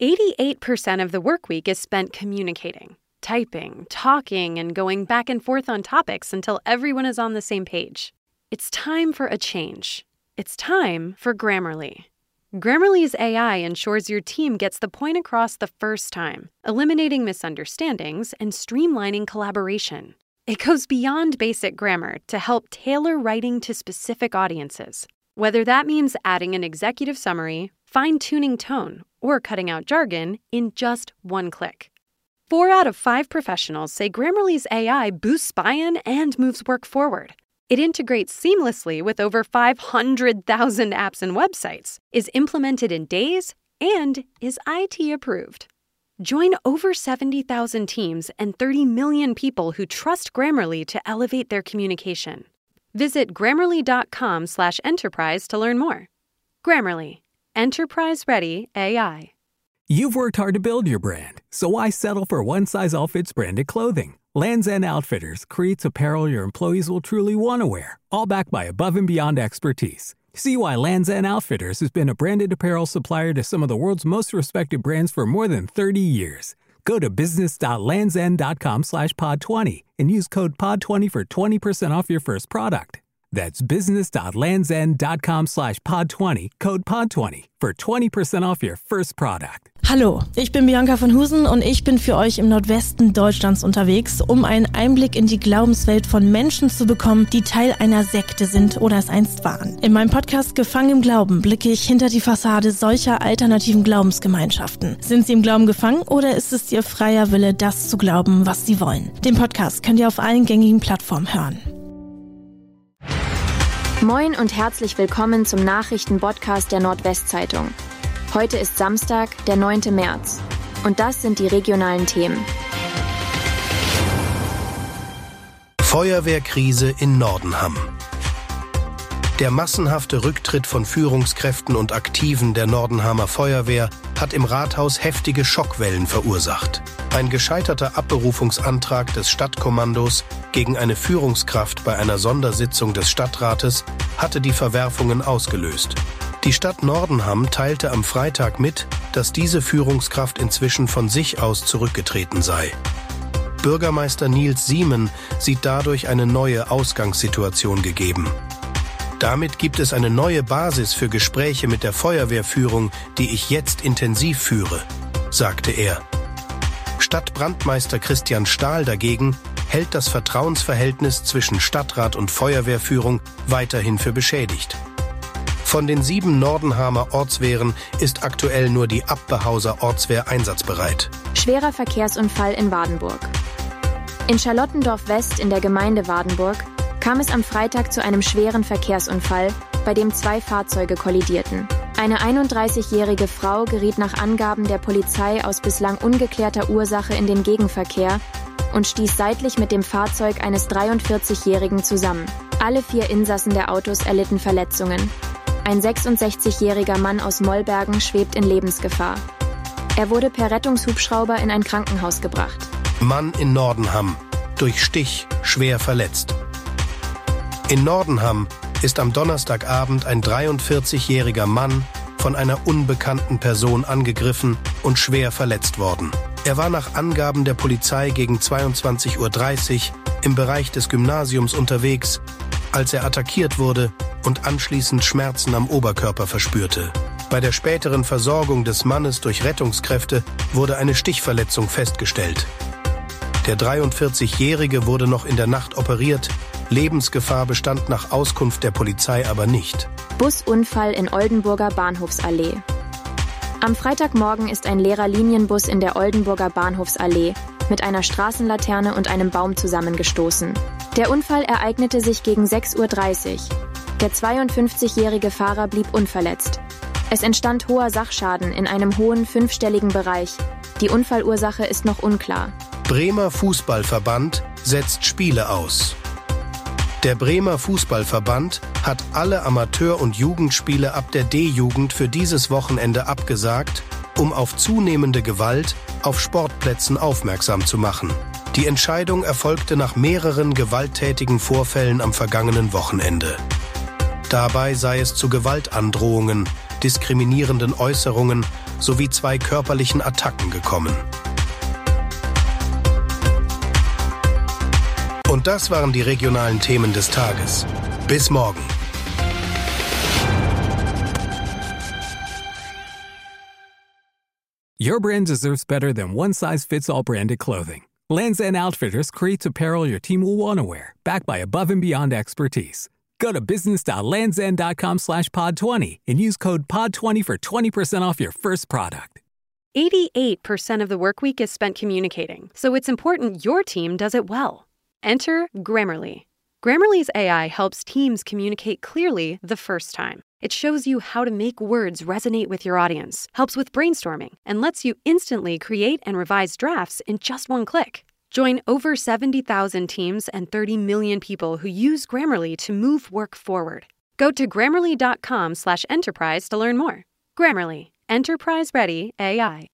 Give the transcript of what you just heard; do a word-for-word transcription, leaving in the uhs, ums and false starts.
eighty-eight percent of the work week is spent communicating, typing, talking, and going back and forth on topics until everyone is on the same page. It's time for a change. It's time for Grammarly. Grammarly's A I ensures your team gets the point across the first time, eliminating misunderstandings and streamlining collaboration. It goes beyond basic grammar to help tailor writing to specific audiences, whether that means adding an executive summary, fine-tuning tone, or cutting out jargon in just one click. Four out of five professionals say Grammarly's A I boosts buy-in and moves work forward. It integrates seamlessly with over five hundred thousand apps and websites, is implemented in days, and is I T approved. Join over seventy thousand teams and thirty million people who trust Grammarly to elevate their communication. Visit grammarly.com slash enterprise to learn more. Grammarly. Enterprise-ready A I. You've worked hard to build your brand, so why settle for one-size-all-fits branded clothing? Lands' End Outfitters creates apparel your employees will truly want to wear, all backed by above-and-beyond expertise. See why Lands' End Outfitters has been a branded apparel supplier to some of the world's most respected brands for more than thirty years. Go to business.landsend.com slash pod 20 and use code pod twenty for twenty percent off your first product. That's business.landsend.com slash pod 20, code pod twenty for twenty percent off your first product. Hallo, ich bin Bianca von Husen und ich bin für euch im Nordwesten Deutschlands unterwegs, um einen Einblick in die Glaubenswelt von Menschen zu bekommen, die Teil einer Sekte sind oder es einst waren. In meinem Podcast Gefangen im Glauben blicke ich hinter die Fassade solcher alternativen Glaubensgemeinschaften. Sind sie im Glauben gefangen oder ist es ihr freier Wille, das zu glauben, was sie wollen? Den Podcast könnt ihr auf allen gängigen Plattformen hören. Moin und herzlich willkommen zum Nachrichten-Podcast der Nordwestzeitung. Heute ist Samstag, der neunte März. Und das sind die regionalen Themen. Feuerwehrkrise in Nordenham. Der massenhafte Rücktritt von Führungskräften und Aktiven der Nordenhamer Feuerwehr hat im Rathaus heftige Schockwellen verursacht. Ein gescheiterter Abberufungsantrag des Stadtkommandos gegen eine Führungskraft bei einer Sondersitzung des Stadtrates hatte die Verwerfungen ausgelöst. Die Stadt Nordenham teilte am Freitag mit, dass diese Führungskraft inzwischen von sich aus zurückgetreten sei. Bürgermeister Nils Siemen sieht dadurch eine neue Ausgangssituation gegeben. Damit gibt es eine neue Basis für Gespräche mit der Feuerwehrführung, die ich jetzt intensiv führe, sagte er. Stadtbrandmeister Christian Stahl dagegen hält das Vertrauensverhältnis zwischen Stadtrat und Feuerwehrführung weiterhin für beschädigt. Von den sieben Nordenhamer Ortswehren ist aktuell nur die Abbehauser Ortswehr einsatzbereit. Schwerer Verkehrsunfall in Wadenburg. In Charlottendorf West in der Gemeinde Wadenburg kam es am Freitag zu einem schweren Verkehrsunfall, bei dem zwei Fahrzeuge kollidierten. Eine einunddreißigjährige Frau geriet nach Angaben der Polizei aus bislang ungeklärter Ursache in den Gegenverkehr und stieß seitlich mit dem Fahrzeug eines dreiundvierzigjährigen zusammen. Alle vier Insassen der Autos erlitten Verletzungen. Ein sechsundsechzigjähriger Mann aus Mollbergen schwebt in Lebensgefahr. Er wurde per Rettungshubschrauber in ein Krankenhaus gebracht. Mann in Nordenham, durch Stich schwer verletzt. In Nordenham ist am Donnerstagabend ein dreiundvierzigjähriger Mann von einer unbekannten Person angegriffen und schwer verletzt worden. Er war nach Angaben der Polizei gegen zweiundzwanzig Uhr dreißig im Bereich des Gymnasiums unterwegs, als er attackiert wurde und anschließend Schmerzen am Oberkörper verspürte. Bei der späteren Versorgung des Mannes durch Rettungskräfte wurde eine Stichverletzung festgestellt. Der dreiundvierzigjährige wurde noch in der Nacht operiert. Lebensgefahr bestand nach Auskunft der Polizei aber nicht. Busunfall in Oldenburger Bahnhofsallee. Am Freitagmorgen ist ein leerer Linienbus in der Oldenburger Bahnhofsallee mit einer Straßenlaterne und einem Baum zusammengestoßen. Der Unfall ereignete sich gegen sechs Uhr dreißig. Der zweiundfünfzigjährige Fahrer blieb unverletzt. Es entstand hoher Sachschaden in einem hohen fünfstelligen Bereich. Die Unfallursache ist noch unklar. Bremer Fußballverband setzt Spiele aus. Der Bremer Fußballverband hat alle Amateur- und Jugendspiele ab der D-Jugend für dieses Wochenende abgesagt, um auf zunehmende Gewalt auf Sportplätzen aufmerksam zu machen. Die Entscheidung erfolgte nach mehreren gewalttätigen Vorfällen am vergangenen Wochenende. Dabei sei es zu Gewaltandrohungen, diskriminierenden Äußerungen sowie zwei körperlichen Attacken gekommen. Und das waren die regionalen Themen des Tages. Bis morgen. Your brand deserves better than one-size-fits-all branded clothing. Lands' End Outfitters creates apparel your team will want to wear, backed by above-and-beyond expertise. Go to business.landsend.com slash pod 20 and use code pod twenty for twenty percent off your first product. eighty-eight percent of the workweek is spent communicating, so it's important your team does it well. Enter Grammarly. Grammarly's A I helps teams communicate clearly the first time. It shows you how to make words resonate with your audience, helps with brainstorming, and lets you instantly create and revise drafts in just one click. Join over seventy thousand teams and thirty million people who use Grammarly to move work forward. Go to grammarly.com slash enterprise to learn more. Grammarly, enterprise-ready A I.